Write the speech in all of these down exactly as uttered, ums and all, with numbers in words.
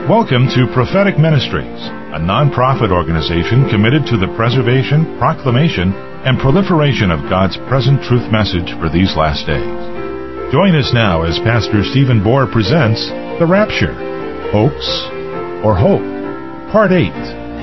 Welcome to Prophetic Ministries, a non-profit organization committed to the preservation, proclamation, and proliferation of God's present truth message for these last days. Join us now as Pastor Stephen Bohr presents The Rapture, Hoax or Hope, Part eight.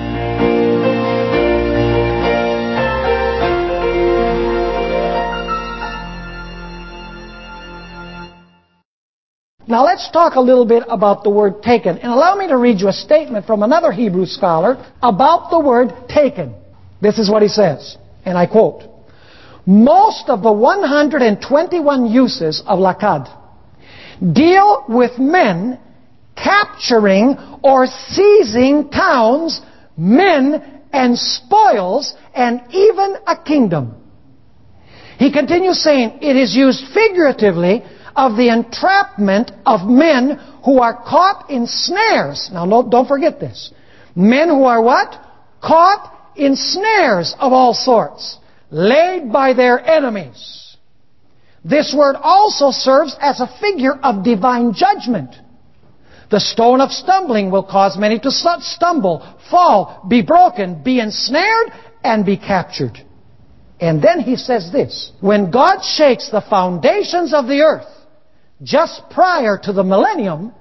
Now let's talk a little bit about the word taken. And allow me to read you a statement from another Hebrew scholar about the word taken. This is what he says, and I quote, "Most of the one hundred twenty-one uses of lakad deal with men capturing or seizing towns, men, and spoils, and even a kingdom." He continues saying, it is used figuratively of the entrapment of men who are caught in snares. Now, no, don't forget this. Men who are what? Caught in snares of all sorts, laid by their enemies. This word also serves as a figure of divine judgment. The stone of stumbling will cause many to stumble, fall, be broken, be ensnared, and be captured. And then he says this, when God shakes the foundations of the earth, just prior to the millennium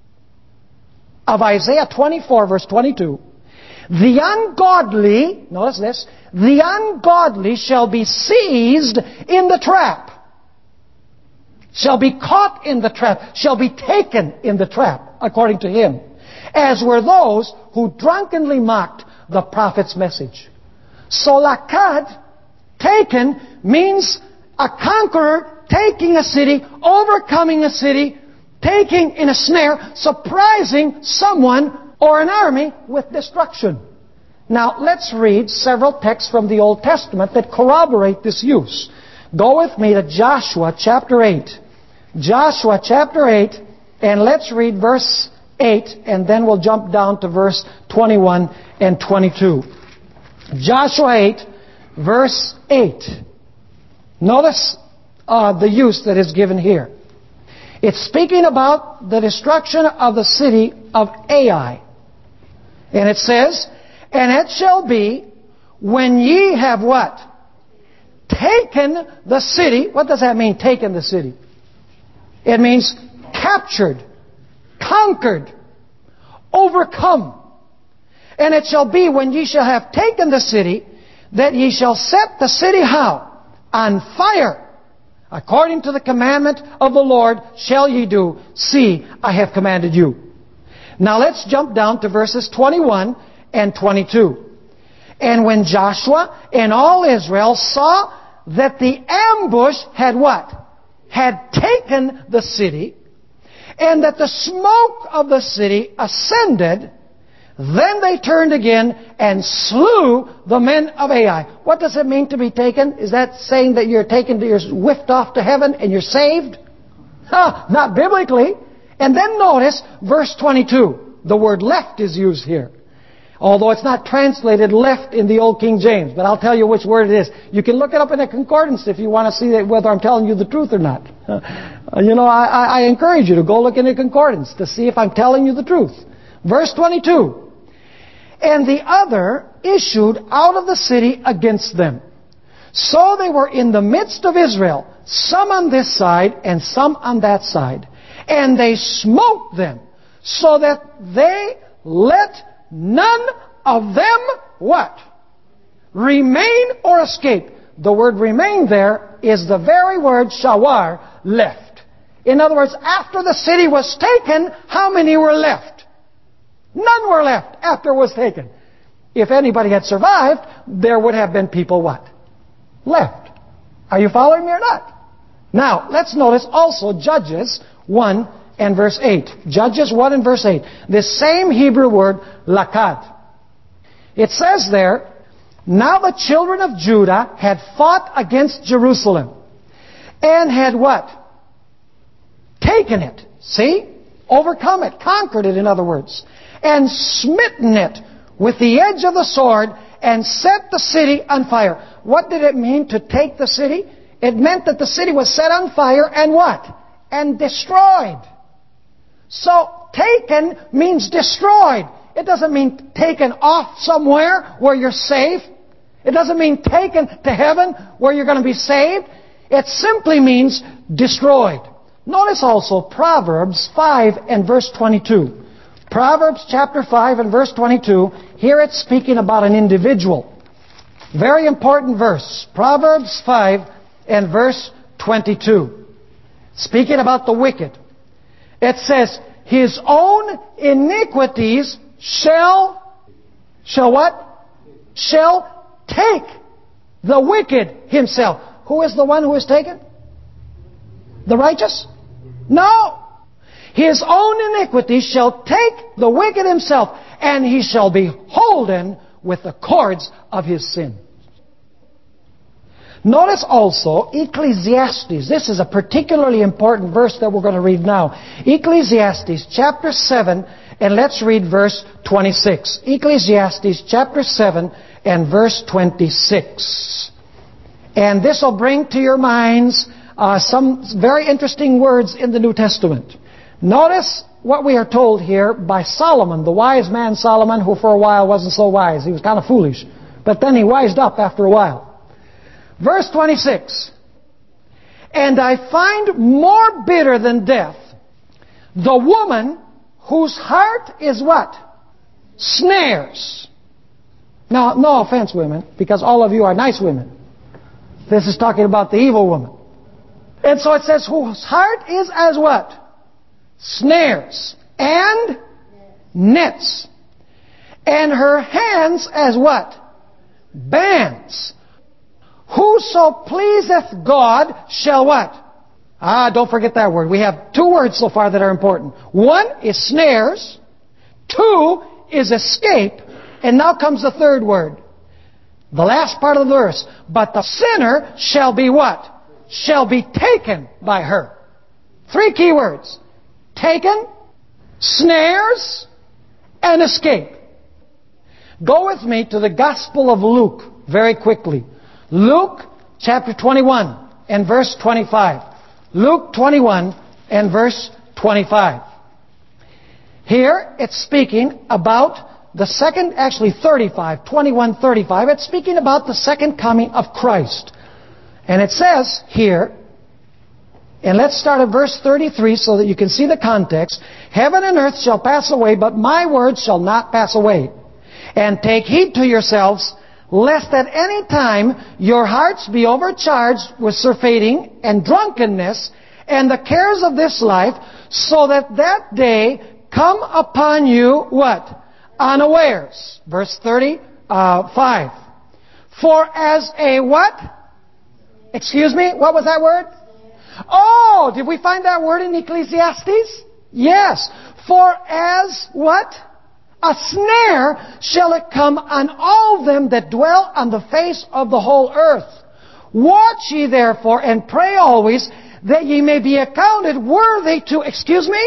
of Isaiah twenty-four, verse twenty-two, the ungodly, notice this, the ungodly shall be seized in the trap, shall be caught in the trap, shall be taken in the trap, according to him, as were those who drunkenly mocked the prophet's message. So lakad, taken, means a conqueror taking a city, overcoming a city, taking in a snare, surprising someone or an army with destruction. Now, let's read several texts from the Old Testament that corroborate this use. Go with me to Joshua chapter eight. Joshua chapter eight, and let's read verse eight, and then we'll jump down to verse twenty-one and twenty-two. Joshua eight, verse eight. Notice Uh, the use that is given here. It's speaking about the destruction of the city of Ai. And it says, and it shall be, when ye have what? Taken the city. What does that mean, taken the city? It means captured, conquered, overcome. And it shall be, when ye shall have taken the city, that ye shall set the city how? On fire. According to the commandment of the Lord shall ye do. See, I have commanded you. Now let's jump down to verses twenty-one and twenty-two. And when Joshua and all Israel saw that the ambush had what? Had taken the city, and that the smoke of the city ascended, then they turned again and slew the men of Ai. What does it mean to be taken? Is that saying that you're taken, to, you're whiffed off to heaven and you're saved? Huh, not biblically. And then notice verse twenty-two. The word left is used here. Although it's not translated left in the Old King James. But I'll tell you which word it is. You can look it up in a concordance if you want to see that whether I'm telling you the truth or not. You know, I, I encourage you to go look in a concordance to see if I'm telling you the truth. Verse twenty-two. And the other issued out of the city against them. So they were in the midst of Israel, some on this side and some on that side. And they smote them, so that they let none of them, what? Remain or escape. The word remain there is the very word shawar, left. In other words, after the city was taken, how many were left? None were left after it was taken. If anybody had survived, there would have been people what? Left. Are you following me or not? Now, let's notice also Judges one and verse eight. Judges one and verse eight. This same Hebrew word, lakad. It says there, now the children of Judah had fought against Jerusalem and had what? Taken it. See? Overcome it. Conquered it, in other words. And smitten it with the edge of the sword and set the city on fire. What did it mean to take the city? It meant that the city was set on fire and what? And destroyed. So, taken means destroyed. It doesn't mean taken off somewhere where you're safe. It doesn't mean taken to heaven where you're going to be saved. It simply means destroyed. Notice also Proverbs five and verse twenty-two. Proverbs chapter five and verse twenty-two. Here it's speaking about an individual. Very important verse. Proverbs five and verse twenty-two. Speaking about the wicked. It says, his own iniquities shall, shall what? Shall take the wicked himself. Who is the one who is taken? The righteous? No. His own iniquity shall take the wicked himself, and he shall be holden with the cords of his sin. Notice also Ecclesiastes. This is a particularly important verse that we're going to read now. Ecclesiastes chapter seven, and let's read verse twenty-six. Ecclesiastes chapter seven and verse twenty-six. And this will bring to your minds uh, some very interesting words in the New Testament. Notice what we are told here by Solomon, the wise man Solomon, who for a while wasn't so wise. He was kind of foolish. But then he wised up after a while. Verse twenty-six. And I find more bitter than death the woman whose heart is what? Snares. Now, no offense, women, because all of you are nice women. This is talking about the evil woman. And so it says, whose heart is as what? Snares and nets. And her hands as what? Bands. Whoso pleaseth God shall what? Ah, don't forget that word. We have two words so far that are important. One is snares. Two is escape. And now comes the third word. The last part of the verse. But the sinner shall be what? Shall be taken by her. Three key words. Taken, snares, and escape. Go with me to the Gospel of Luke very quickly. Luke chapter twenty-one and verse twenty-five. Luke twenty-one and verse twenty-five. Here it's speaking about the second, actually thirty-five, twenty-one, thirty-five. It's speaking about the second coming of Christ. And it says here, and let's start at verse thirty-three so that you can see the context. Heaven and earth shall pass away, but my words shall not pass away. And take heed to yourselves, lest at any time your hearts be overcharged with surfeiting and drunkenness and the cares of this life, so that that day come upon you, what? Unawares. Verse thirty-five. For as a what? Excuse me, what was that word? Oh, did we find that word in Ecclesiastes? Yes. For as what? A snare shall it come on all them that dwell on the face of the whole earth. Watch ye therefore and pray always, that ye may be accounted worthy to, excuse me?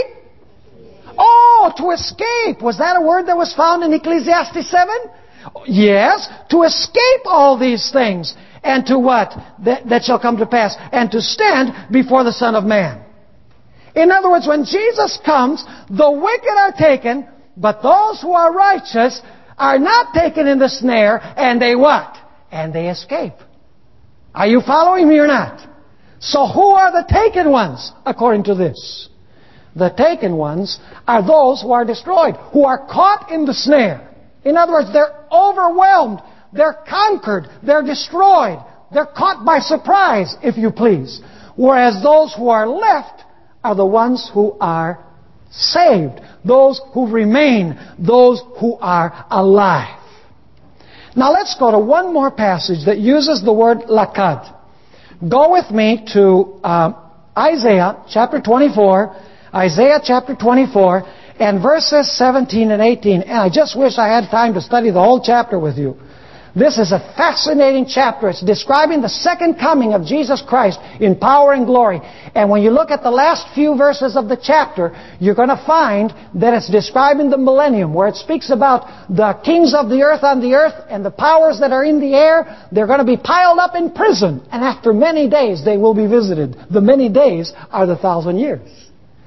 Oh, to escape. Was that a word that was found in Ecclesiastes seven? Yes, to escape all these things. And to what? That, that shall come to pass. And to stand before the Son of Man. In other words, when Jesus comes, the wicked are taken, but those who are righteous are not taken in the snare, and they what? And they escape. Are you following me or not? So who are the taken ones, according to this? The taken ones are those who are destroyed, who are caught in the snare. In other words, they're overwhelmed, they're conquered, they're destroyed, they're caught by surprise, if you please. Whereas those who are left are the ones who are saved, those who remain, those who are alive. Now let's go to one more passage that uses the word lakad. Go with me to uh, Isaiah chapter twenty-four, Isaiah chapter twenty-four, and verses seventeen and eighteen. And I just wish I had time to study the whole chapter with you. This is a fascinating chapter. It's describing the second coming of Jesus Christ in power and glory. And when you look at the last few verses of the chapter, you're going to find that it's describing the millennium, where it speaks about the kings of the earth on the earth and the powers that are in the air. They're going to be piled up in prison. And after many days, they will be visited. The many days are the thousand years.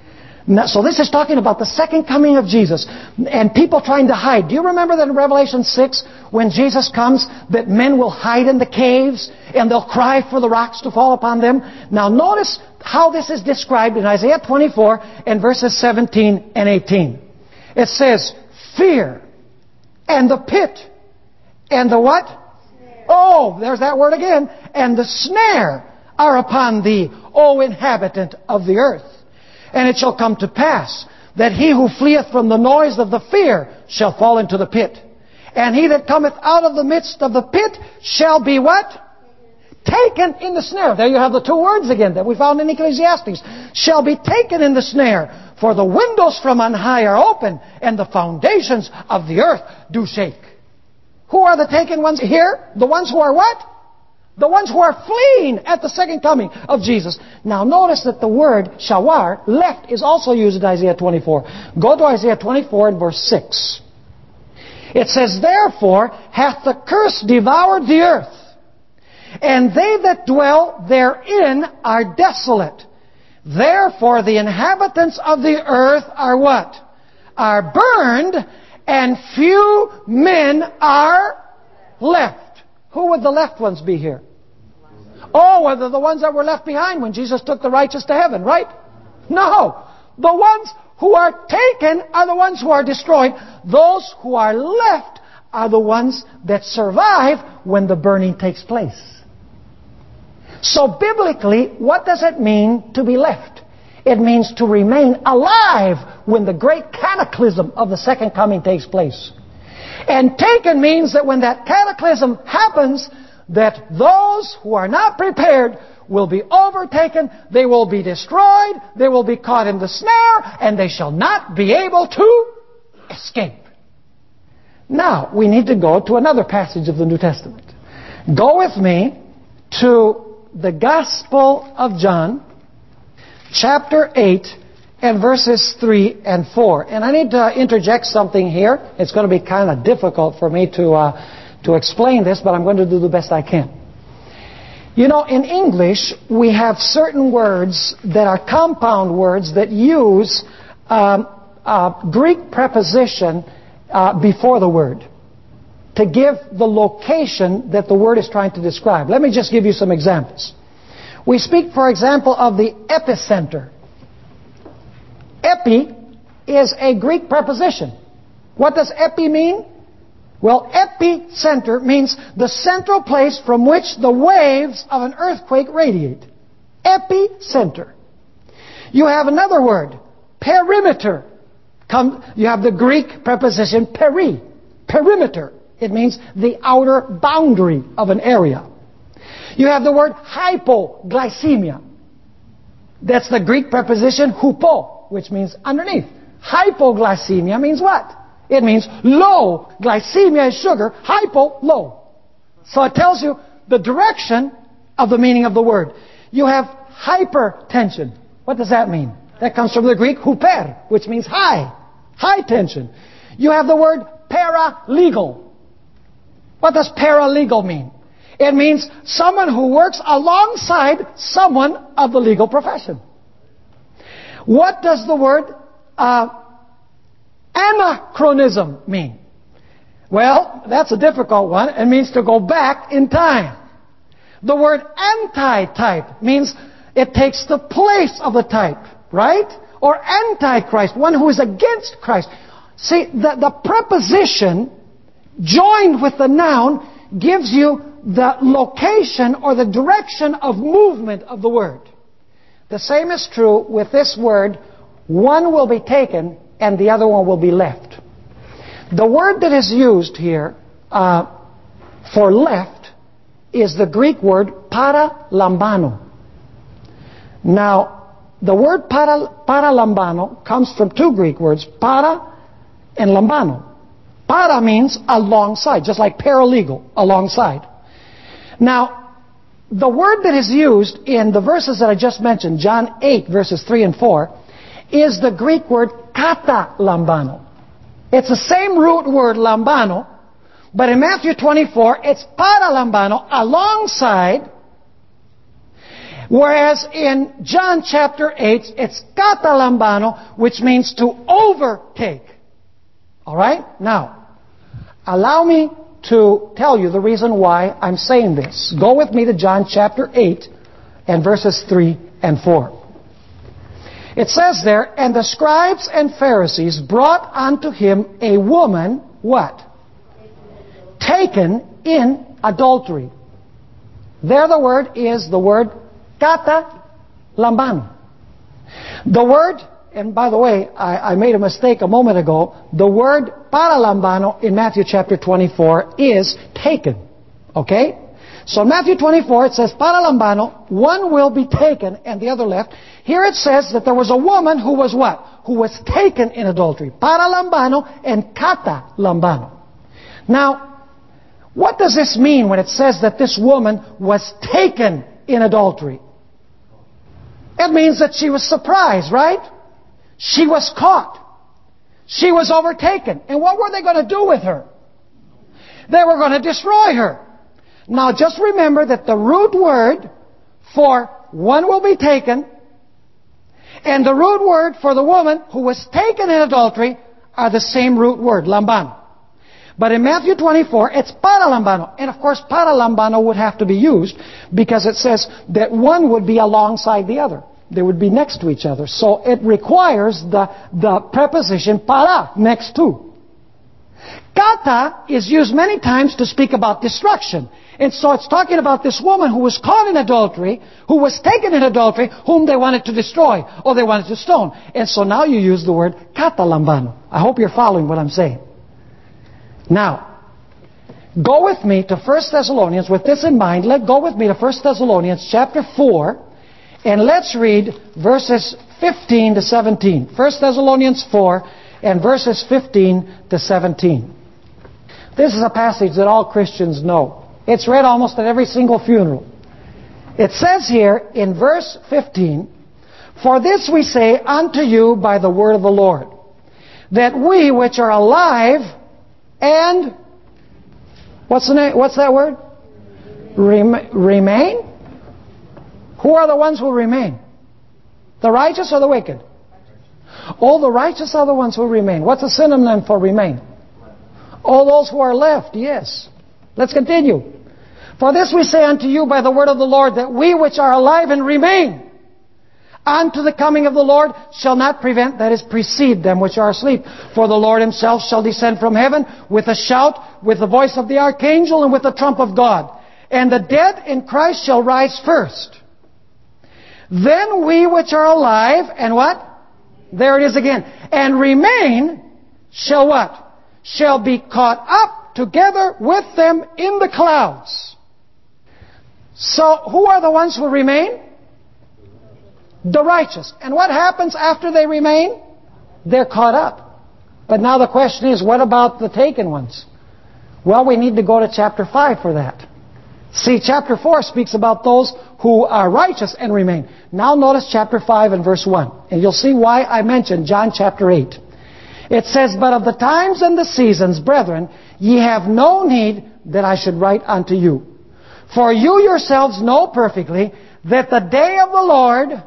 Now, so this is talking about the second coming of Jesus and people trying to hide. Do you remember that in Revelation six, when Jesus comes, that men will hide in the caves and they'll cry for the rocks to fall upon them? Now notice how this is described in Isaiah twenty-four and verses seventeen and eighteen. It says, fear and the pit and the what? Snare. Oh, there's that word again. And the snare are upon thee, O inhabitant of the earth. And it shall come to pass that he who fleeth from the noise of the fear shall fall into the pit. And he that cometh out of the midst of the pit shall be what? Taken in the snare. There you have the two words again that we found in Ecclesiastes. Shall be taken in the snare. For the windows from on high are open, and the foundations of the earth do shake. Who are the taken ones here? The ones who are what? The ones who are fleeing at the second coming of Jesus. Now notice that the word shawar, left, is also used in Isaiah twenty-four. Go to Isaiah twenty-four and verse six. It says, therefore hath the curse devoured the earth, and they that dwell therein are desolate. Therefore the inhabitants of the earth are what? Are burned, and few men are left. Who would the left ones be here? Oh, whether the ones that were left behind when Jesus took the righteous to heaven, right? No. The ones who are taken are the ones who are destroyed. Those who are left are the ones that survive when the burning takes place. So biblically, what does it mean to be left? It means to remain alive when the great cataclysm of the second coming takes place. And taken means that when that cataclysm happens, that those who are not prepared will be overtaken, they will be destroyed, they will be caught in the snare, and they shall not be able to escape. Now, we need to go to another passage of the New Testament. Go with me to the Gospel of John, chapter eight, and verses three and four. And I need to interject something here. It's going to be kind of difficult for me to uh, to explain this, but I'm going to do the best I can. You know, in English, we have certain words that are compound words that use um, a Greek preposition uh, before the word to give the location that the word is trying to describe. Let me just give you some examples. We speak, for example, of the epicenter. Epi is a Greek preposition. What does epi mean? Well, epicenter means the central place from which the waves of an earthquake radiate. Epicenter. You have another word, perimeter. Come, you have the Greek preposition peri, perimeter. It means the outer boundary of an area. You have the word hypoglycemia. That's the Greek preposition hupo, which means underneath. Hypoglycemia means what? It means low. Glycemia is sugar. Hypo, low. So it tells you the direction of the meaning of the word. You have hypertension. What does that mean? That comes from the Greek huper, which means high. High tension. You have the word paralegal. What does paralegal mean? It means someone who works alongside someone of the legal profession. What does the word uh, anachronism mean? Well, that's a difficult one. It means to go back in time. The word anti-type means it takes the place of the type, right? Or antichrist, one who is against Christ. See, the, the preposition joined with the noun gives you the location or the direction of movement of the word. The same is true with this word. One will be taken and the other one will be left. The word that is used here uh, for left is the Greek word paralambano. Now, the word para, paralambano comes from two Greek words, para and lambano. Para means alongside, just like paralegal, alongside. Now, the word that is used in the verses that I just mentioned, John eight, verses three and four, is the Greek word kata lambano. It's the same root word lambano, but in Matthew twenty-four, it's para lambano, alongside. Whereas in John chapter eight, it's katalambano, which means to overtake. Alright? Now, allow me to tell you the reason why I'm saying this. Go with me to John chapter eight and verses three and four. It says there, and the scribes and Pharisees brought unto him a woman, what? Taken in adultery. There the word is the word kata lambano. The word, and by the way, I, I made a mistake a moment ago. The word para lambano in Matthew chapter twenty-four is taken. Okay? So in Matthew twenty-four it says para lambano, one will be taken and the other left. Here it says that there was a woman who was what? Who was taken in adultery. Para lambano and kata lambano. Now, what does this mean when it says that this woman was taken in adultery? It means that she was surprised, right? She was caught. She was overtaken. And what were they going to do with her? They were going to destroy her. Now just remember that the root word for one will be taken and the root word for the woman who was taken in adultery are the same root word, lambano. But in Matthew twenty-four, it's para lambano. And of course, para lambano would have to be used because it says that one would be alongside the other. They would be next to each other. So it requires the, the preposition para, next to. Kata is used many times to speak about destruction. And so it's talking about this woman who was caught in adultery, who was taken in adultery, whom they wanted to destroy, or they wanted to stone. And so now you use the word kata lambano. I hope you're following what I'm saying. Now, go with me to First Thessalonians. With this in mind, let go with me to First Thessalonians chapter four, and let's read verses fifteen to seventeen. First Thessalonians four and verses fifteen to seventeen. This is a passage that all Christians know. It's read almost at every single funeral. It says here in verse fifteen, "For this we say unto you by the word of the Lord, that we which are alive and," what's the name? What's that word? Rem- remain? Who are the ones who remain? The righteous or the wicked? All the righteous are the ones who remain. What's a synonym for remain? All those who are left, yes. Let's continue. "For this we say unto you by the word of the Lord, that we which are alive and remain unto the coming of the Lord shall not prevent," that is, precede them which are asleep. "For the Lord himself shall descend from heaven with a shout, with the voice of the archangel, and with the trump of God. And the dead in Christ shall rise first. Then we which are alive," and what? There it is again. "And remain shall what? Shall be caught up together with them in the clouds." So who are the ones who remain? The righteous. And what happens after they remain? They're caught up. But now the question is, what about the taken ones? Well, we need to go to chapter five for that. See, chapter four speaks about those who are righteous and remain. Now notice chapter five and verse one. And you'll see why I mentioned John chapter eight. It says, "But of the times and the seasons, brethren, ye have no need that I should write unto you. For you yourselves know perfectly that the day of the Lord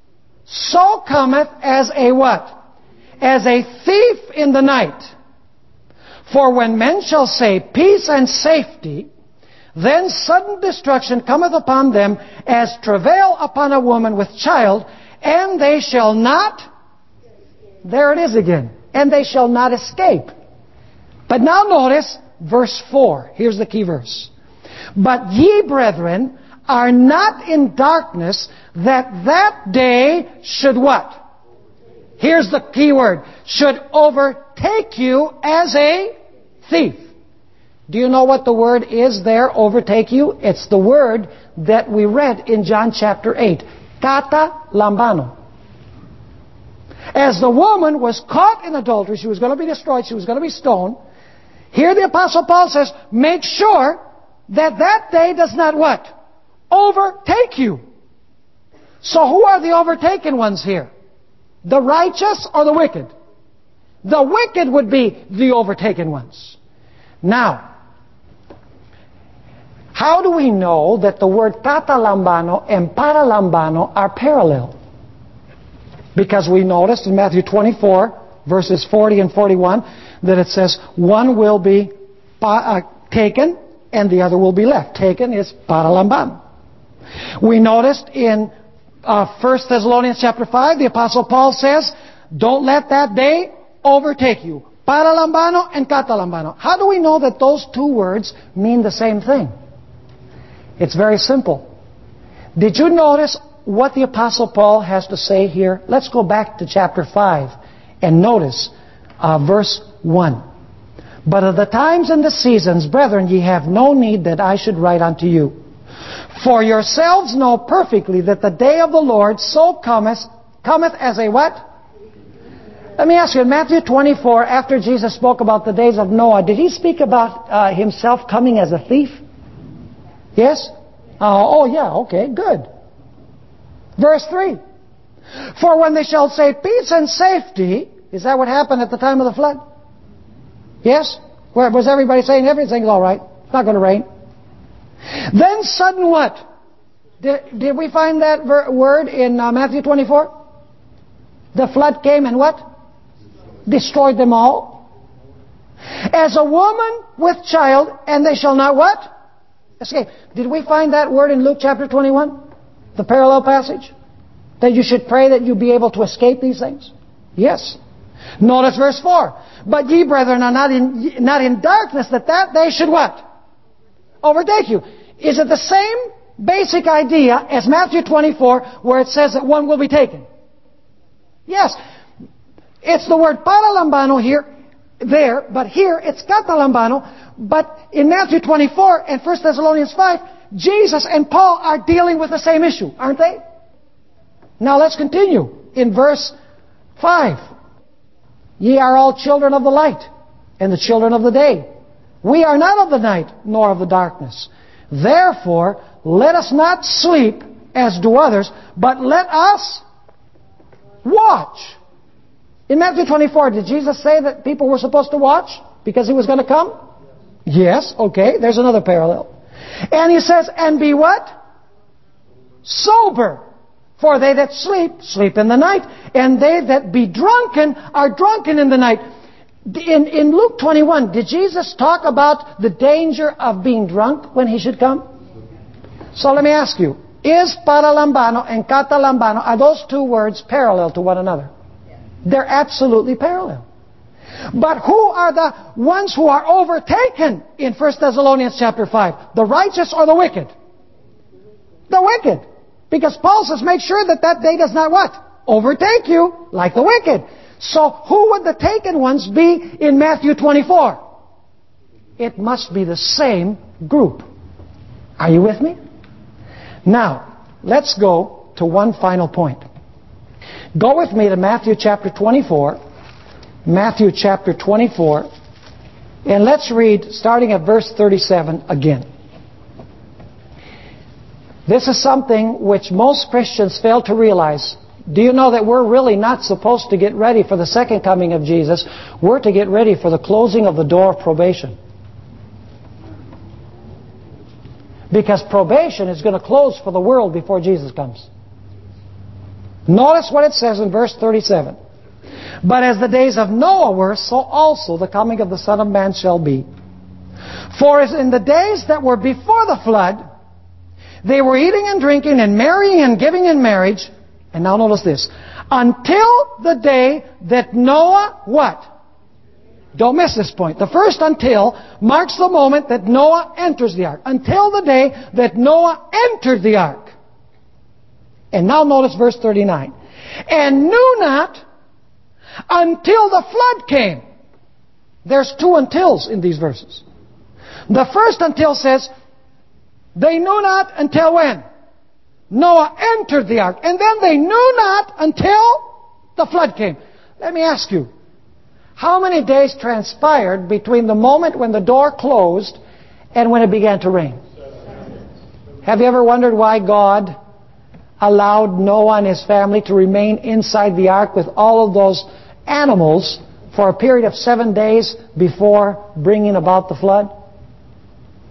so cometh as a what? As a thief in the night. For when men shall say peace and safety, then sudden destruction cometh upon them as travail upon a woman with child, and they shall not," there it is again, "and they shall not escape." But now notice verse four. Here's the key verse. "But ye, brethren, are not in darkness, that that day should" what? Here's the key word. "Should overtake you as a thief." Do you know what the word is there, overtake you? It's the word that we read in John chapter eight. Kata lambano. As the woman was caught in adultery, she was going to be destroyed, she was going to be stoned. Here the Apostle Paul says, make sure that that day does not what? Overtake you. So who are the overtaken ones here? The righteous or the wicked? The wicked would be the overtaken ones. Now, How do we know that the word katalambano and paralambano are parallel? Because we noticed in Matthew twenty-four, verses forty and forty-one, that it says one will be uh, taken and the other will be left. Taken is paralambano. We noticed in uh, First Thessalonians chapter five, the Apostle Paul says, don't let that day overtake you. Paralambano and katalambano. How do we know that those two words mean the same thing? It's very simple. Did you notice what the Apostle Paul has to say here? Let's go back to chapter five and notice uh, verse one. But of the times and the seasons, brethren, ye have no need that I should write unto you. For yourselves know perfectly that the day of the Lord so cometh, cometh as a what? Let me ask you, in Matthew twenty-four, after Jesus spoke about the days of Noah, did He speak about uh, Himself coming as a thief? Yes? Uh, oh yeah, okay, good. Verse three. For when they shall say peace and safety, is that what happened at the time of the flood? Yes? Where was everybody saying everything's all right? It's not going to rain. Then sudden what? Did, did we find that ver- word in uh, Matthew twenty-four? The flood came and what? Destroyed them all. As a woman with child, and they shall not what? Escape. Did we find that word in Luke chapter twenty-one? The parallel passage? That you should pray that you be able to escape these things? Yes. Notice verse four. But ye, brethren, are not in not in darkness, that that day should what? Overtake you. Is it the same basic idea as Matthew twenty-four, where it says that one will be taken? Yes. It's the word paralambano here, there, but here it's katalambano. But in Matthew twenty-four and First Thessalonians five, Jesus and Paul are dealing with the same issue, aren't they? Now let's continue in verse five. Ye are all children of the light and the children of the day. We are not of the night nor of the darkness. Therefore, let us not sleep as do others, but let us watch. In Matthew twenty-four, did Jesus say that people were supposed to watch because He was going to come? Yes, okay, there's another parallel. And He says, and be what? Sober. For they that sleep, sleep in the night, and they that be drunken are drunken in the night. In, in Luke twenty-one, did Jesus talk about the danger of being drunk when He should come? So let me ask you, is paralambano and katalambano, are those two words parallel to one another? They're absolutely parallel. But who are the ones who are overtaken in First Thessalonians chapter five? The righteous or the wicked? The wicked. Because Paul says, make sure that that day does not what? Overtake you like the wicked. So who would the taken ones be in Matthew twenty-four? It must be the same group. Are you with me? Now, let's go to one final point. Go with me to Matthew chapter twenty-four. Matthew chapter twenty-four. And let's read, starting at verse thirty-seven again. This is something which most Christians fail to realize. Do you know that we're really not supposed to get ready for the second coming of Jesus? We're to get ready for the closing of the door of probation. Because probation is going to close for the world before Jesus comes. Notice what it says in verse thirty-seven. But as the days of Noah were, so also the coming of the Son of Man shall be. For as in the days that were before the flood, they were eating and drinking and marrying and giving in marriage. And now notice this. Until the day that Noah, what? Don't miss this point. The first until marks the moment that Noah enters the ark. Until the day that Noah entered the ark. And now notice verse thirty-nine. And knew not until the flood came. There's two untils in these verses. The first until says, they knew not until when? Noah entered the ark. And then they knew not until the flood came. Let me ask you, how many days transpired between the moment when the door closed and when it began to rain? Have you ever wondered why God allowed Noah and his family to remain inside the ark with all of those animals for a period of seven days before bringing about the flood?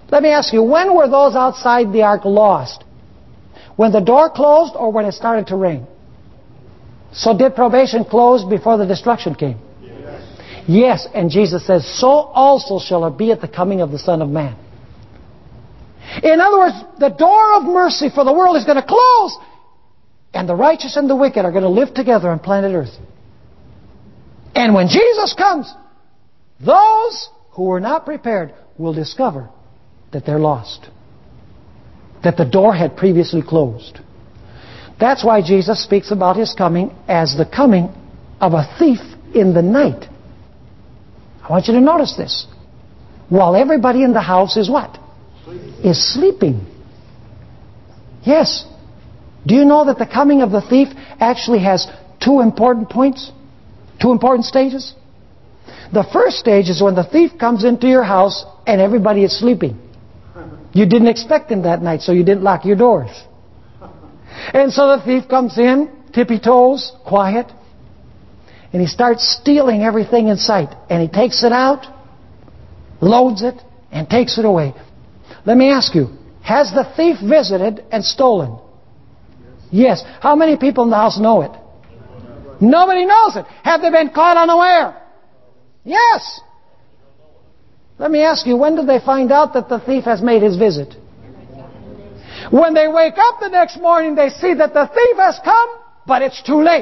Let me ask you, when were those outside the ark lost? When the door closed or when it started to rain? So did probation close before the destruction came? Yes. Yes, and Jesus says, so also shall it be at the coming of the Son of Man. In other words, the door of mercy for the world is going to close, and the righteous and the wicked are going to live together on planet Earth. And when Jesus comes, those who were not prepared will discover that they're lost, that the door had previously closed. That's why Jesus speaks about His coming as the coming of a thief in the night. I want you to notice this. While everybody in the house is what? Is sleeping. Yes. Do you know that the coming of the thief actually has two important points? Two important stages? The first stage is when the thief comes into your house and everybody is sleeping. You didn't expect him that night, so you didn't lock your doors. And so the thief comes in, tippy-toes, quiet, and he starts stealing everything in sight. And he takes it out, loads it, and takes it away. Let me ask you, has the thief visited and stolen? Yes. How many people in the house know it? Nobody knows it. Have they been caught unaware? Yes. Let me ask you, when did they find out that the thief has made his visit? When they wake up the next morning, they see that the thief has come, but it's too late.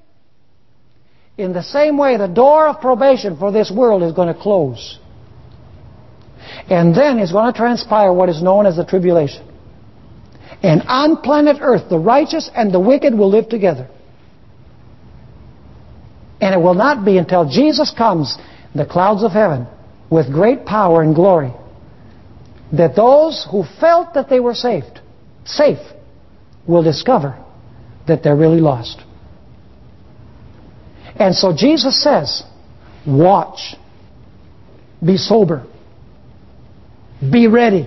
In the same way, the door of probation for this world is going to close. And then is going to transpire what is known as the tribulation. And on planet Earth, the righteous and the wicked will live together. And it will not be until Jesus comes in the clouds of heaven with great power and glory that those who felt that they were saved, safe, will discover that they're really lost. And so Jesus says, watch, be sober, be ready,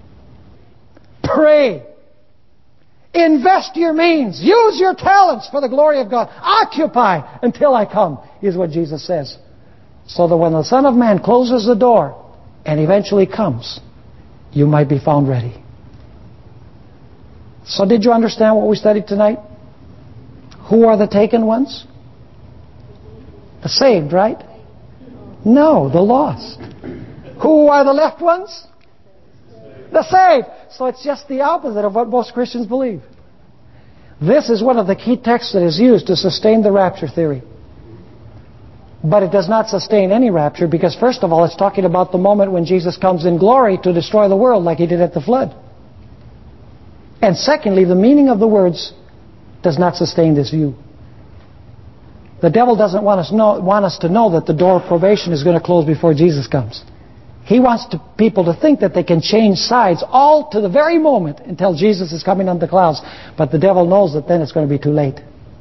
pray, invest your means, use your talents for the glory of God, occupy until I come, is what Jesus says. So that when the Son of Man closes the door and eventually comes, you might be found ready. So did you understand what we studied tonight? Who are the taken ones? The saved, right? No, the lost. Who are the left ones? The saved. So it's just the opposite of what most Christians believe. This is one of the key texts that is used to sustain the rapture theory. But it does not sustain any rapture because, first of all, it's talking about the moment when Jesus comes in glory to destroy the world like He did at the flood. And secondly, the meaning of the words does not sustain this view. The devil doesn't want us, know, want us to know that the door of probation is going to close before Jesus comes. He wants to, people to think that they can change sides all to the very moment until Jesus is coming on the clouds. But the devil knows that then it's going to be too late.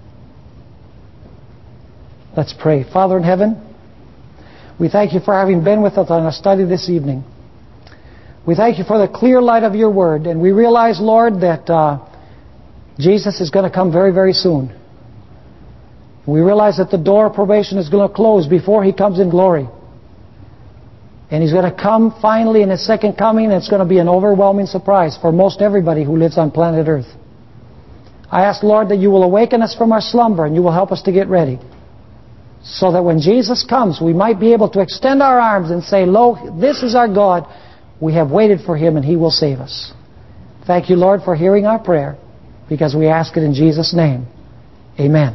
Let's pray. Father in heaven, we thank You for having been with us on our study this evening. We thank You for the clear light of Your Word. And we realize, Lord, that uh, Jesus is going to come very, very soon. We realize that the door of probation is going to close before He comes in glory. And He's going to come finally in His second coming, and it's going to be an overwhelming surprise for most everybody who lives on planet Earth. I ask, Lord, that You will awaken us from our slumber and You will help us to get ready, so that when Jesus comes, we might be able to extend our arms and say, lo, this is our God. We have waited for Him and He will save us. Thank You, Lord, for hearing our prayer, because we ask it in Jesus' name. Amen.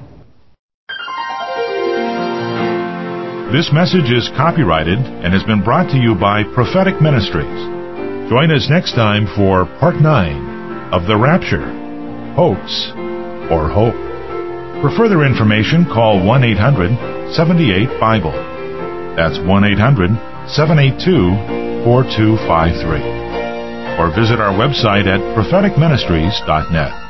This message is copyrighted and has been brought to you by Prophetic Ministries. Join us next time for Part nine of The Rapture, Hoax or Hope. For further information, call one eight hundred seven eight Bible. That's one eight hundred seven eight two four two five three. Or visit our website at prophetic ministries dot net.